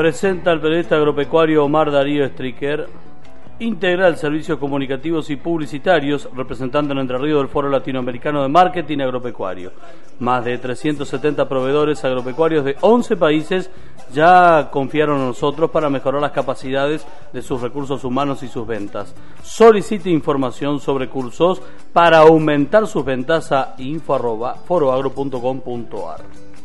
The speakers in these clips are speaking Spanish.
Presenta el periodista agropecuario Omar Darío Stricker, integral servicios comunicativos y publicitarios, representando en Entre Ríos del Foro Latinoamericano de Marketing Agropecuario. Más de 370 proveedores agropecuarios de 11 países ya confiaron en nosotros para mejorar las capacidades de sus recursos humanos y sus ventas. Solicite información sobre cursos para aumentar sus ventas a info@foroagro.com.ar.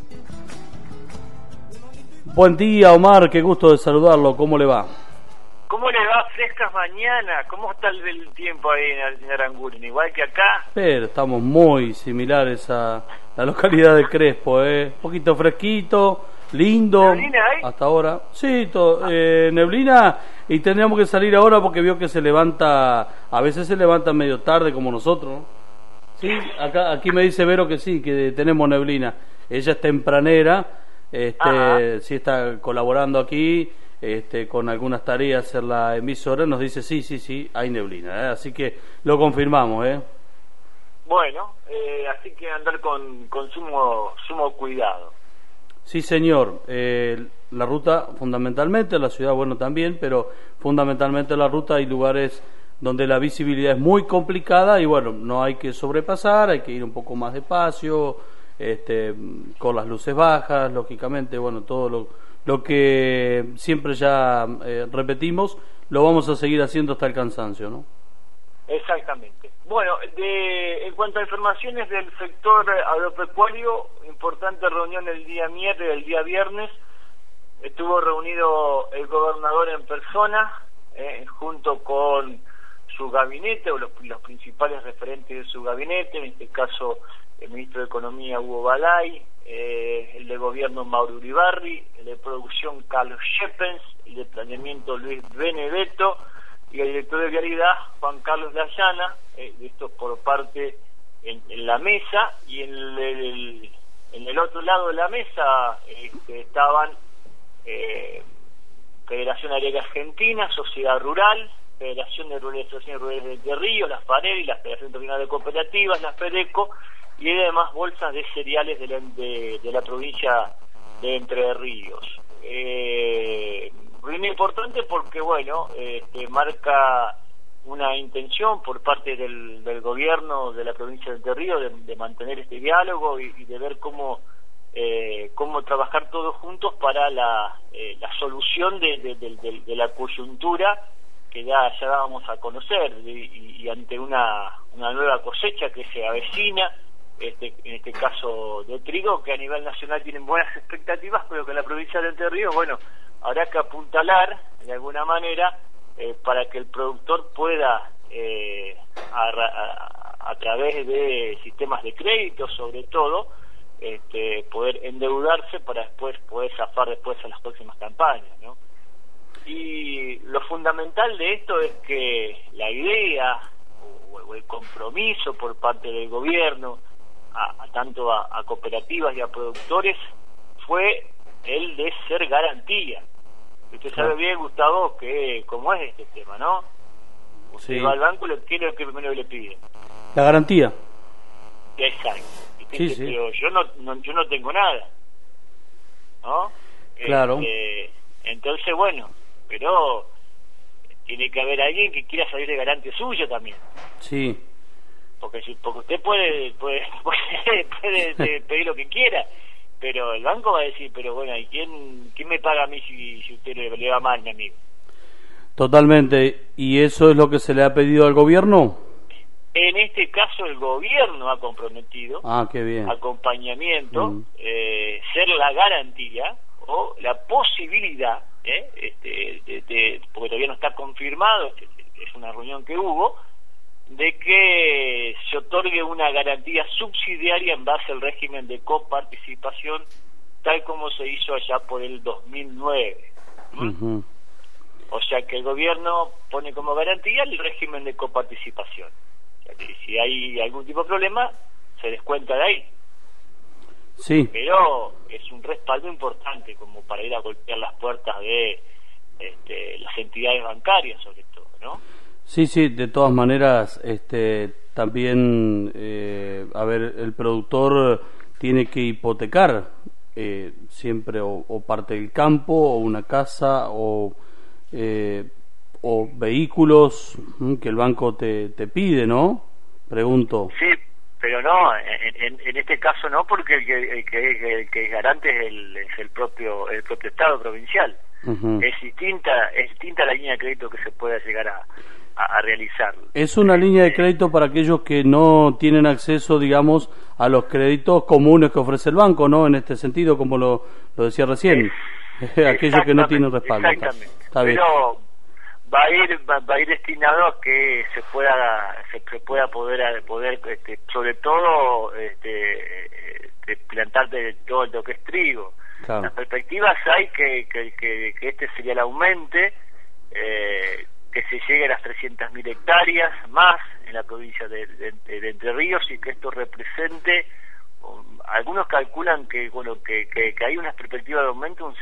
Buen día, Omar, qué gusto de saludarlo, ¿cómo le va? ¿Cómo le va? Frescas mañana. ¿Cómo está el tiempo ahí en Aranguren? Igual que acá. Pero estamos muy similares a la localidad de Crespo, Un poquito fresquito, lindo. ¿Neblina hay? Hasta ahora. Sí, neblina, y tendríamos que salir ahora porque vio que se levanta, a veces se levanta medio tarde como nosotros, ¿no? Sí, aquí me dice Vero que sí, que tenemos neblina. Ella es tempranera, sí está colaborando aquí. Con algunas tareas en la emisora, nos dice sí, hay neblina, así que lo confirmamos. Bueno, así que andar con sumo cuidado. Sí, señor. La ruta, fundamentalmente, la ciudad, bueno, también, pero fundamentalmente la ruta hay lugares donde la visibilidad es muy complicada y bueno, no hay que sobrepasar, hay que ir un poco más despacio, con las luces bajas, lógicamente, bueno, todo lo que siempre ya repetimos, lo vamos a seguir haciendo hasta el cansancio, ¿no? Exactamente. Bueno, en cuanto a informaciones del sector agropecuario, importante reunión el día viernes, estuvo reunido el gobernador en persona, junto con su gabinete, o los principales referentes de su gabinete, en este caso el ministro de Economía Hugo Balay, el de Gobierno Mauro Uribarri, el de Producción Carlos Schepens, el de Planeamiento Luis Benedetto y el director de Vialidad Juan Carlos Layana, estos por parte en la mesa, y en el otro lado de la mesa estaban Federación Agraria Argentina, Sociedad Rural, Federación de Asociaciones Rurales de Entre Ríos, la FAREL y la Federación Internacional de Cooperativas, la FEDECO, y además bolsas de cereales de la provincia de Entre Ríos. Muy importante porque, bueno, marca una intención por parte del gobierno de la provincia de Entre Ríos de mantener este diálogo y de ver cómo trabajar todos juntos para la solución de la coyuntura que ya dábamos a conocer y ante una nueva cosecha que se avecina, en este caso de trigo, que a nivel nacional tienen buenas expectativas, pero que en la provincia de Entre Ríos, bueno, habrá que apuntalar de alguna manera para que el productor pueda, a través de sistemas de crédito sobre todo, poder endeudarse para después poder zafar después a las próximas campañas, ¿no? Y lo fundamental de esto es que la idea o el compromiso por parte del gobierno tanto a cooperativas y a productores fue el de ser garantía. Usted sabe bien, Gustavo, que cómo es este tema, ¿no? Usted va al banco, ¿qué es lo que primero le pide? La garantía. Exacto. Sí. Pero yo no tengo nada, ¿no? Claro. Entonces, bueno, pero tiene que haber alguien que quiera salir de garante suyo también. Sí. Porque usted puede pedir lo que quiera, pero el banco va a decir, pero bueno, ¿y quién me paga a mí si usted le va mal, mi amigo? Totalmente. ¿Y eso es lo que se le ha pedido al gobierno? En este caso el gobierno ha comprometido qué bien. Acompañamiento, ser la garantía o la posibilidad, porque todavía no está confirmado, es una reunión que hubo, de que se otorgue una garantía subsidiaria en base al régimen de coparticipación, tal como se hizo allá por el 2009. O sea que el gobierno pone como garantía el régimen de coparticipación. O sea que si hay algún tipo de problema, se descuenta de ahí. Sí. Pero es un respaldo importante como para ir a golpear las puertas de las entidades bancarias, sobre todo, ¿no? Sí, de todas maneras, también, el productor tiene que hipotecar siempre o parte del campo, o una casa, o vehículos que el banco te pide, ¿no? Pregunto. Sí, pero no, en este caso no, porque el que es garante es el propio Estado provincial. Es distinta la línea de crédito que se pueda llegar a realizar. Es una línea de crédito para aquellos que no tienen acceso, digamos, a los créditos comunes que ofrece el banco, ¿no? En este sentido, como lo decía recién, aquellos que no tienen respaldo. Exactamente. Está bien. Pero va a ir destinado a que se pueda poder sobre todo plantar de todo lo que es trigo. Claro. Las perspectivas hay que este serial aumente, que se llegue a las 300.000 hectáreas más en la provincia de Entre Ríos, y que esto represente, algunos calculan que hay unas perspectivas de aumento de un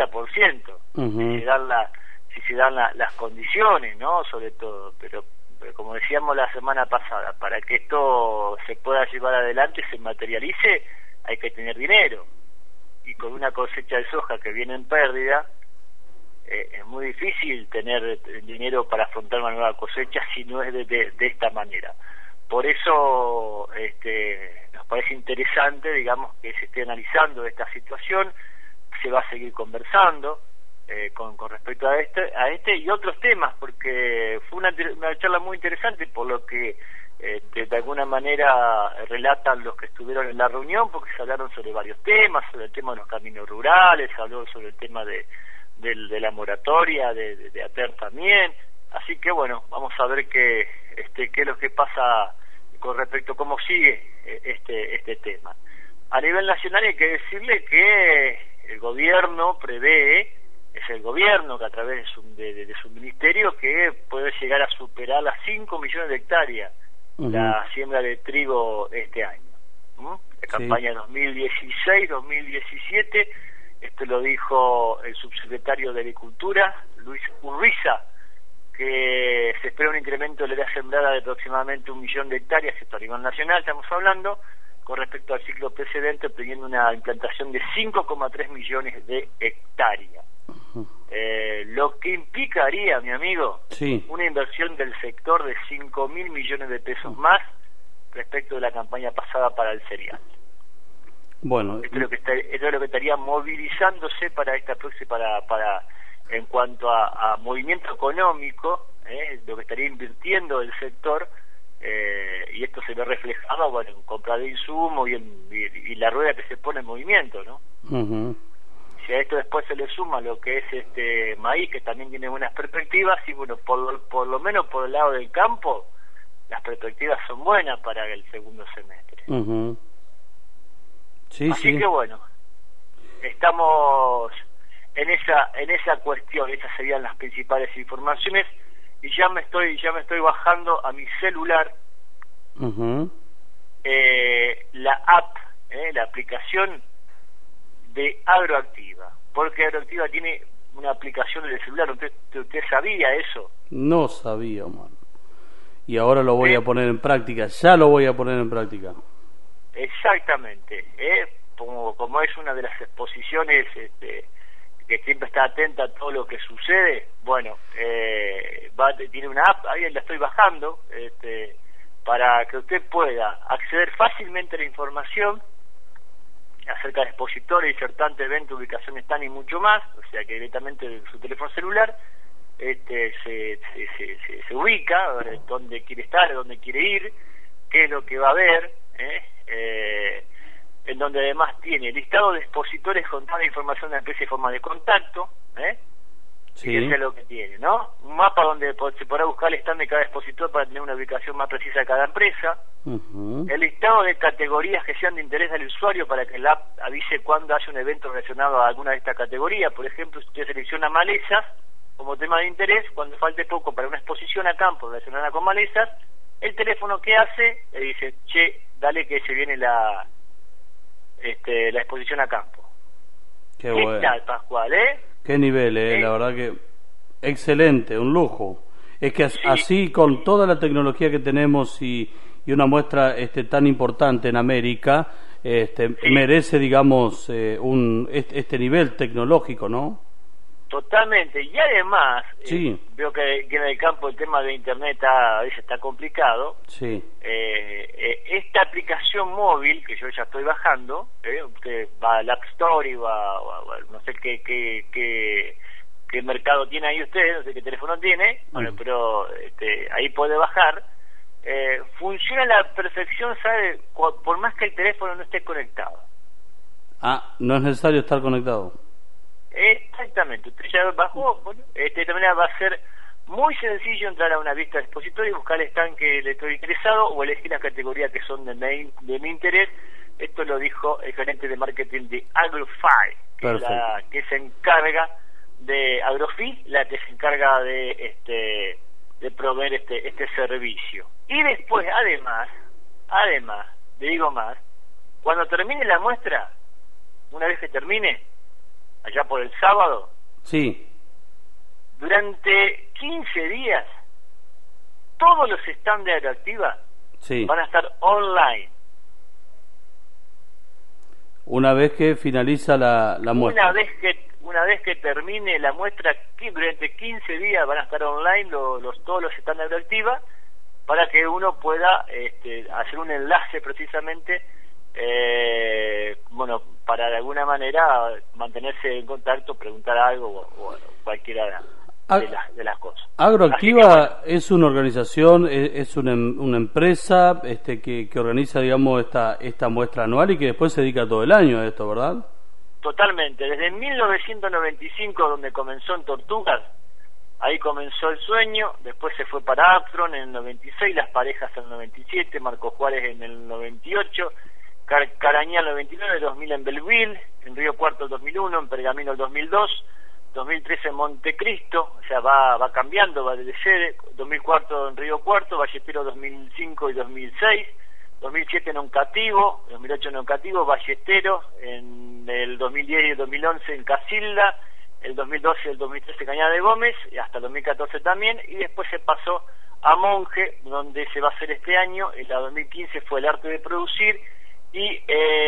60%, si se dan las condiciones, ¿no? Sobre todo, pero como decíamos la semana pasada, para que esto se pueda llevar adelante, se materialice, hay que tener dinero, y con una cosecha de soja que viene en pérdida, es muy difícil tener dinero para afrontar una nueva cosecha si no es de esta manera. Por eso nos parece interesante, digamos, que se esté analizando esta situación. Se va a seguir conversando con respecto a este y otros temas, porque fue una charla muy interesante, por lo que de alguna manera relatan los que estuvieron en la reunión, porque se hablaron sobre varios temas, sobre el tema de los caminos rurales, se habló sobre el tema de la moratoria, de ATER también. Así que bueno, vamos a ver qué es lo que pasa con respecto a cómo sigue este tema. A nivel nacional hay que decirle que el gobierno prevé, es el gobierno que a través de su ministerio, que puede llegar a superar las 5 millones de hectáreas la siembra de trigo este año. La campaña 2016-2017, esto lo dijo el subsecretario de Agricultura, Luis Urriza, que se espera un incremento de la área sembrada de aproximadamente 1 millón de hectáreas, esto a nivel nacional estamos hablando, con respecto al ciclo precedente, obteniendo una implantación de 5,3 millones de hectáreas. Lo que implicaría, mi amigo, una inversión del sector de 5.000 millones de pesos más respecto de la campaña pasada para el cereal. Bueno, esto es lo que estaría movilizándose para esta próxima, para en cuanto a movimiento económico, lo que estaría invirtiendo el sector, y esto se ve reflejado, en compra de insumos y la rueda que se pone en movimiento, ¿no? Si a esto después se le suma lo que es maíz, que también tiene buenas perspectivas, y bueno, por lo menos por el lado del campo, las perspectivas son buenas para el segundo semestre. Así que bueno, estamos en esa cuestión. Esas serían las principales informaciones, y ya me estoy bajando a mi celular la app, la aplicación de Agroactiva, porque Agroactiva tiene una aplicación en el celular. ¿Usted sabía eso? No sabía, Omar. Y ahora lo voy a poner en práctica, ya lo voy a poner en práctica. Exactamente, como es una de las exposiciones que siempre está atenta a todo lo que sucede, bueno, tiene una app, ahí la estoy bajando, para que usted pueda acceder fácilmente a la información acerca de expositores, disertantes, eventos, ubicaciones, están y mucho más, o sea que directamente de su teléfono celular se ubica dónde quiere estar, dónde quiere ir, qué es lo que va a ver, en donde además tiene listado de expositores con toda la información de la empresa y forma de contacto, eso es lo que tiene, ¿no? Un mapa donde se podrá buscar el stand de cada expositor para tener una ubicación más precisa de cada empresa, el listado de categorías que sean de interés del usuario para que la app avise cuando haya un evento relacionado a alguna de estas categorías. Por ejemplo, si usted selecciona malezas como tema de interés, cuando falte poco para una exposición a campo relacionada con malezas, el teléfono que hace le dice: che, dale que se viene la exposición a campo. Qué bueno. ¿Qué tal, Pascual, Qué nivel, la verdad que excelente, un lujo. Es que así, con toda la tecnología que tenemos y una muestra tan importante en América, Sí. merece, digamos, este nivel tecnológico, ¿no? Totalmente, y además, Sí. veo que en el campo el tema de Internet a veces está complicado. Sí. Esta aplicación móvil que yo ya estoy bajando, usted va al App Store y va no sé qué mercado tiene ahí usted, no sé qué teléfono tiene, bueno, pero ahí puede bajar. Funciona a la perfección, ¿sabe? Por más que el teléfono no esté conectado. Ah, no es necesario estar conectado. Exactamente, usted ya bajó. Bueno, de esta manera va a ser muy sencillo entrar a una vista de expositor y buscar el stand que le estoy interesado o elegir las categorías que son de mi interés. Esto lo dijo el gerente de marketing de Agrofy, que se encarga de Agrofi, la que se encarga de proveer este servicio. Y después, además, le digo más, cuando termine la muestra, una vez que termine, allá por el sábado, sí, durante 15 días, todos los stands de Agroactiva van a estar online. Una vez que finaliza la muestra. Una vez que termine la muestra, durante 15 días van a estar online todos los stands de Agroactiva, para que uno pueda hacer un enlace precisamente, para de alguna manera mantenerse en contacto, preguntar algo o cualquiera de las cosas. Agroactiva es una organización, es una empresa que organiza, digamos, esta muestra anual y que después se dedica todo el año a esto, ¿verdad? Totalmente, desde 1995, donde comenzó en Tortugas, ahí comenzó el sueño, después se fue para Armstrong en el 96, Las Parejas en el 97, Marco Juárez en el 98, Carañá en el 99, 2000 en Belleville, en Río Cuarto el 2001, en Pergamino el 2002, 2013 en Montecristo, o sea, va cambiando, va de sede, 2004 en Río Cuarto, Ballesteros 2005 y 2006, 2007 en Oncativo, 2008 en Oncativo, Ballesteros, en el 2010 y el 2011 en Casilda, el 2012 y el 2013 Cañada de Gómez, y hasta el 2014 también, y después se pasó a Monje, donde se va a hacer este año, en la 2015 fue El Arte de Producir, y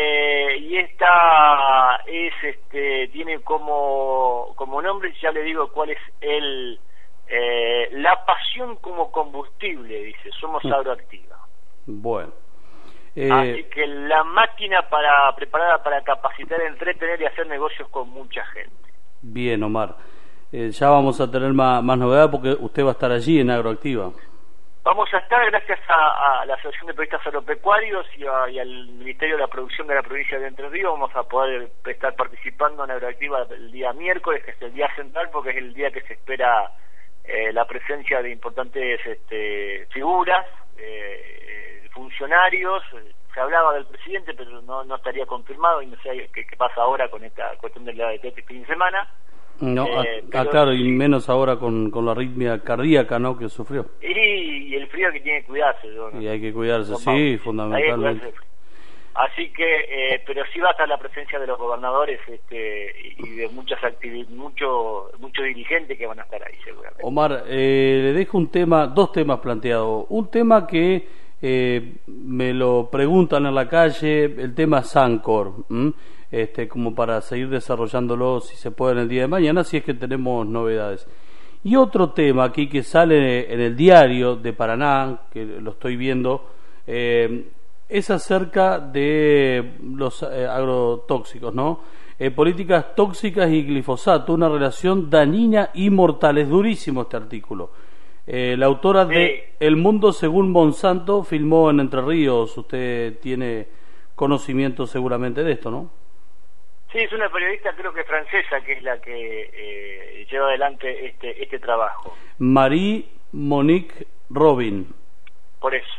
esta tiene como nombre, ya le digo cuál es la pasión como combustible, dice, somos Agroactiva. Bueno. Así que la máquina preparada para capacitar, entretener y hacer negocios con mucha gente. Bien, Omar. Ya vamos a tener más novedad porque usted va a estar allí en Agroactiva. Vamos a estar, gracias a la Asociación de Periodistas Agropecuarios y al Ministerio de la Producción de la provincia de Entre Ríos, vamos a poder estar participando en Agroactiva el día miércoles, que es el día central, porque es el día que se espera la presencia de importantes figuras, funcionarios. Se hablaba del presidente, pero no estaría confirmado, y no sé qué pasa ahora con esta cuestión de este fin de semana. No, claro, y menos ahora con la arritmia cardíaca, ¿no?, que sufrió. Y el frío, que tiene que cuidarse, ¿no? Y hay que cuidarse, sí, fundamentalmente. Así que, pero sí va a estar la presencia de los gobernadores y de muchas muchos dirigentes que van a estar ahí, seguramente. Omar, le dejo dos temas planteados. Un tema que me lo preguntan en la calle, el tema Sancor, como para seguir desarrollándolo, si se puede, en el día de mañana, si es que tenemos novedades. Y otro tema aquí que sale en el diario de Paraná, que lo estoy viendo, es acerca de los agrotóxicos, ¿no? Políticas tóxicas y glifosato, una relación dañina y mortal. Es durísimo este artículo. La autora de El Mundo según Monsanto filmó en Entre Ríos. Usted tiene conocimiento seguramente de esto, ¿no? Sí, es una periodista, creo que francesa, que es la que lleva adelante este trabajo. Marie-Monique Robin. Por eso.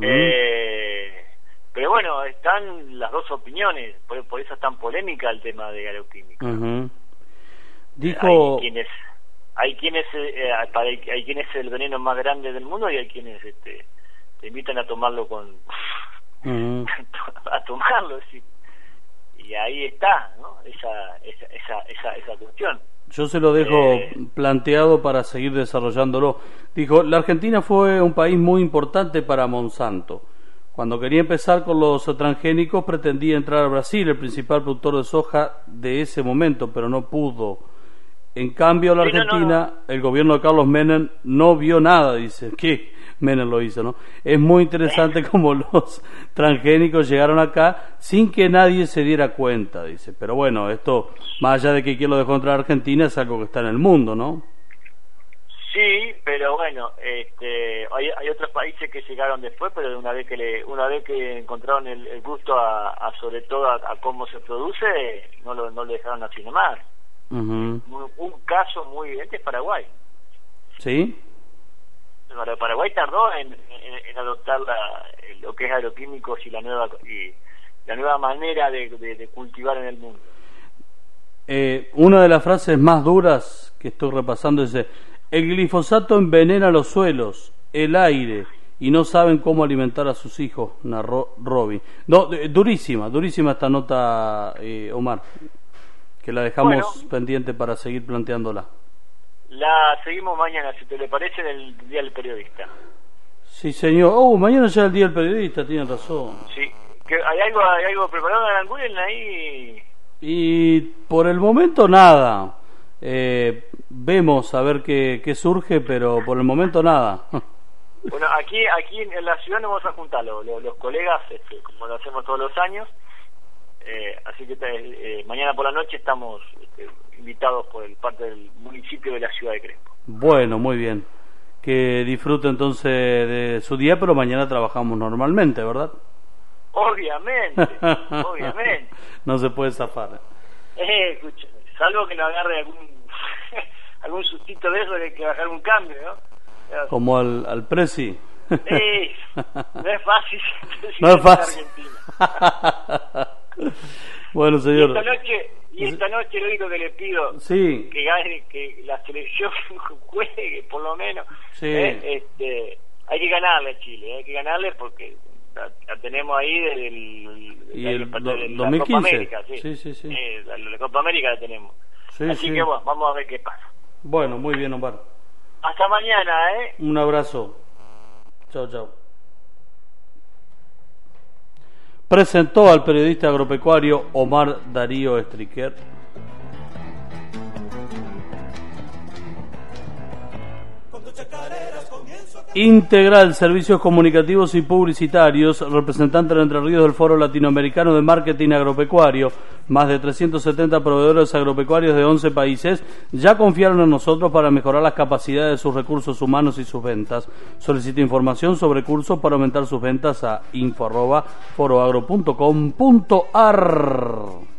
Pero bueno, están las dos opiniones, por eso es tan polémica el tema de agroquímica. Dijo... Hay quienes es el veneno más grande del mundo, y hay quienes te invitan a tomarlo a tomarlo, sí. Y ahí está, ¿no? Esa cuestión. Yo se lo dejo planteado para seguir desarrollándolo. Dijo, la Argentina fue un país muy importante para Monsanto. Cuando quería empezar con los transgénicos pretendía entrar a Brasil, el principal productor de soja de ese momento, pero no pudo. En cambio, la Argentina, el gobierno de Carlos Menem no vio nada, dice. ¿Qué? Menem lo hizo, ¿no? Es muy interesante cómo los transgénicos llegaron acá sin que nadie se diera cuenta, dice. Pero bueno, esto, más allá de que quién lo dejó entrar a Argentina, es algo que está en el mundo, ¿no? Sí, pero bueno, hay otros países que llegaron después, pero una vez que encontraron el gusto sobre todo a cómo se produce, no lo dejaron así nomás. Uh-huh. Un caso muy evidente es Paraguay. ¿Sí? Paraguay tardó en adoptar lo que es agroquímicos y la nueva manera de cultivar en el mundo. Una de las frases más duras que estoy repasando dice: el glifosato envenena los suelos, el aire, y no saben cómo alimentar a sus hijos, narró Robin. No, durísima esta nota, Omar, que la dejamos pendiente para seguir planteándola. La seguimos mañana, si te le parece, en el Día del Periodista. Sí, señor. Mañana ya es el Día del Periodista, tienen razón. Sí. ¿Hay algo preparado en Angulen ahí? Y por el momento nada. Vemos a ver qué surge, pero por el momento nada. Bueno, aquí en la ciudad nos vamos a juntar los colegas, como lo hacemos todos los años. Así que mañana por la noche estamos invitados por parte del municipio de la ciudad de Crespo. Bueno, muy bien. Que disfrute entonces de su día, pero mañana trabajamos normalmente, ¿verdad? Obviamente. No se puede zafar. Escucha, salvo que nos agarre algún sustito de eso, que hay que bajar un cambio, ¿no? Como al Presi. No es fácil. No es fácil. Bueno, señor. Y esta noche lo único que le pido, sí, que gane, que la selección juegue, por lo menos. Sí. Hay que ganarle a Chile, hay que ganarle porque la tenemos ahí desde la 2015. Copa América, sí. La Copa América la tenemos. Sí, así que bueno, vamos a ver qué pasa. Bueno, muy bien, Omar. Hasta mañana, Un abrazo. Chao. Presentó al periodista agropecuario Omar Darío Estriquer. Integral Servicios Comunicativos y Publicitarios, representante de Entre Ríos del Foro Latinoamericano de Marketing Agropecuario. Más de 370 proveedores agropecuarios de 11 países ya confiaron en nosotros para mejorar las capacidades de sus recursos humanos y sus ventas. Solicite información sobre cursos para aumentar sus ventas a info@foroagro.com.ar.